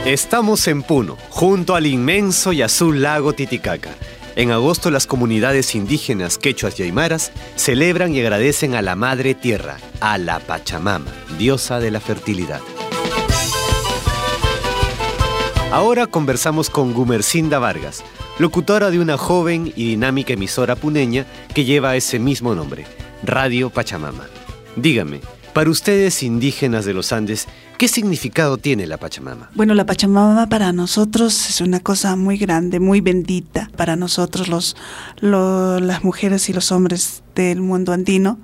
Estamos en Puno, junto al inmenso y azul lago Titicaca. En agosto las comunidades indígenas quechuas y aymaras celebran y agradecen a la Madre Tierra, a la Pachamama, diosa de la fertilidad. Ahora conversamos con Gumersinda Vargas, locutora de una joven y dinámica emisora puneña que lleva ese mismo nombre, Radio Pachamama. Dígame, para ustedes indígenas de los Andes, ¿qué significado tiene la Pachamama? Bueno, la Pachamama para nosotros es una cosa muy grande, muy bendita. Para nosotros las mujeres y los hombres del mundo andino.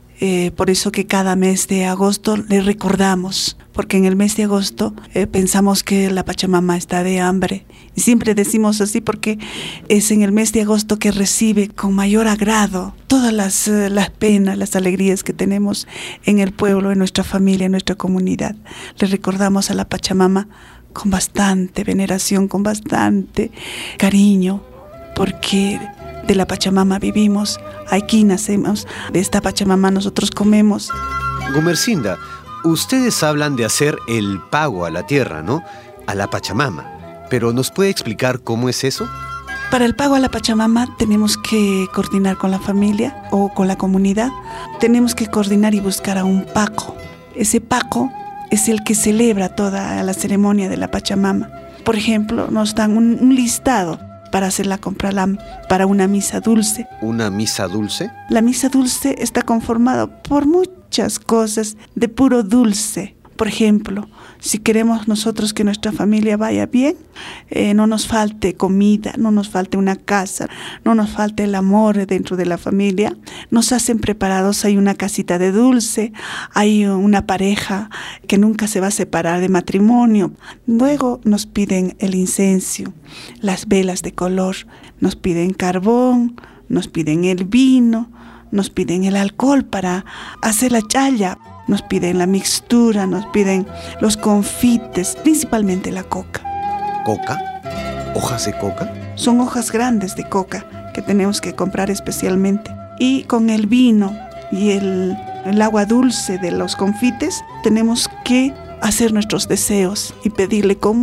Por eso que cada mes de agosto le recordamos, porque en el mes de agosto pensamos que la Pachamama está de hambre. Y siempre decimos así porque es en el mes de agosto que recibe con mayor agrado todas las penas, las alegrías que tenemos en el pueblo, en nuestra familia, en nuestra comunidad. Le recordamos a la Pachamama con bastante veneración, con bastante cariño, porque de la Pachamama vivimos, aquí nacemos, de esta Pachamama nosotros comemos. Gumersinda, ustedes hablan de hacer el pago a la tierra, ¿no? A la Pachamama. ¿Pero nos puede explicar cómo es eso? Para el pago a la Pachamama tenemos que coordinar con la familia o con la comunidad. Tenemos que coordinar y buscar a un paco. Ese paco es el que celebra toda la ceremonia de la Pachamama. Por ejemplo, nos dan un listado para hacer la compra para una misa dulce. ¿Una misa dulce? La misa dulce está conformada por muchas cosas de puro dulce. Por ejemplo, si queremos nosotros que nuestra familia vaya bien, no nos falte comida, no nos falte una casa, no nos falte el amor dentro de la familia, nos hacen preparados, hay una casita de dulce, hay una pareja que nunca se va a separar de matrimonio. Luego nos piden el incienso, las velas de color, nos piden carbón, nos piden el vino, nos piden el alcohol para hacer la chaya. Nos piden la mixtura, nos piden los confites, principalmente la coca. ¿Coca? ¿Hojas de coca? Son hojas grandes de coca que tenemos que comprar especialmente. Y con el vino y el agua dulce de los confites tenemos que hacer nuestros deseos y pedirle con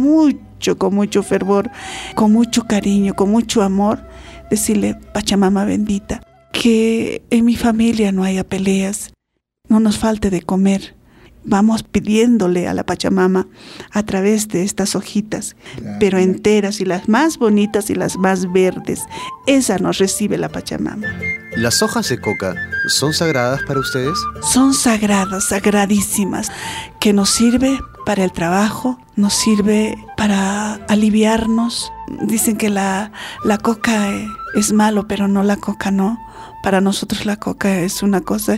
mucho fervor, con mucho cariño, con mucho amor, decirle: Pachamama bendita, que en mi familia no haya peleas, no nos falte de comer. Vamos pidiéndole a la Pachamama a través de estas hojitas, pero enteras, y las más bonitas y las más verdes. Esa nos recibe la Pachamama. ¿Las hojas de coca son sagradas para ustedes? Son sagradas, sagradísimas, que nos sirve para el trabajo, nos sirve para aliviarnos. Dicen que la coca es malo, pero no, la coca no. Para nosotros la coca es una cosa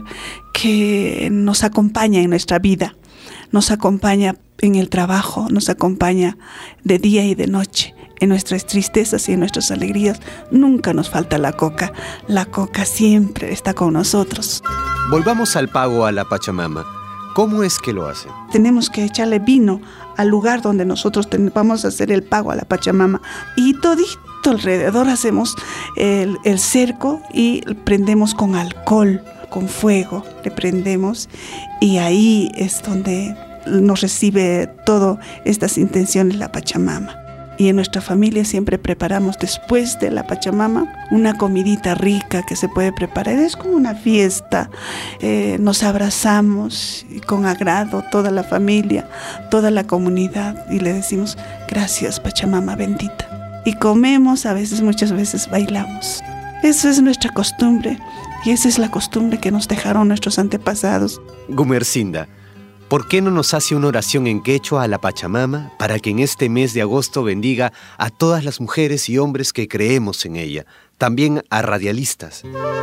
que nos acompaña en nuestra vida, nos acompaña en el trabajo, nos acompaña de día y de noche, en nuestras tristezas y en nuestras alegrías. Nunca nos falta la coca siempre está con nosotros. Volvamos al pago a la Pachamama. ¿Cómo es que lo hacen? Tenemos que echarle vino al lugar donde nosotros vamos a hacer el pago a la Pachamama, y todito alrededor hacemos el cerco y prendemos con alcohol, con fuego, le prendemos, y ahí es donde nos recibe todas estas intenciones la Pachamama. Y en nuestra familia siempre preparamos después de la Pachamama una comidita rica que se puede preparar. Es como una fiesta, nos abrazamos y con agrado toda la familia, toda la comunidad, y le decimos: gracias Pachamama bendita. Y comemos, muchas veces bailamos. Eso es nuestra costumbre, y esa es la costumbre que nos dejaron nuestros antepasados. Gumersinda, ¿por qué no nos hace una oración en quechua a la Pachamama para que en este mes de agosto bendiga a todas las mujeres y hombres que creemos en ella, también a radialistas?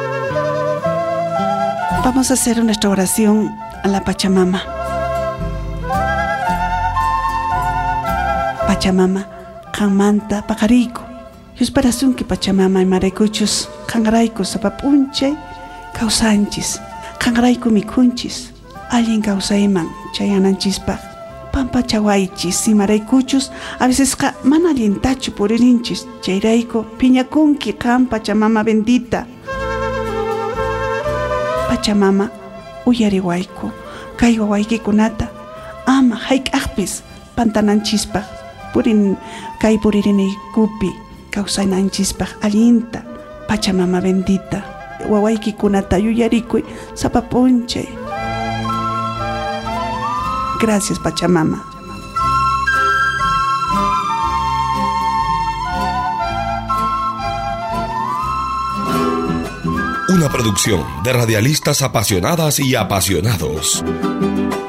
Vamos a hacer nuestra oración a la Pachamama. Pachamama, Kanmanta Pajariko, Yusparasunki Pachamama y Marekuchus, Kangraiku Sapapunche, Causanchis, Kangraiku Mikunchis, Alguien Causaiman, Chayananchispa, Pampa Chawaichis y Marekuchus, a veces manalientachu por el hinchis, Chairaiko, Piñacunki, Kan Pachamama bendita. Pachamama, Uyarihuayku, Kaiwawaiki Kunata, Ama Haik Ahpis, Pantananchispa, purin kay puririne kupi kawsaynanchispa allinta Pachamama bendita wawaykikunata yuyarikuy sapapunchay. Gracias Pachamama. Una producción de radialistas apasionadas y apasionados.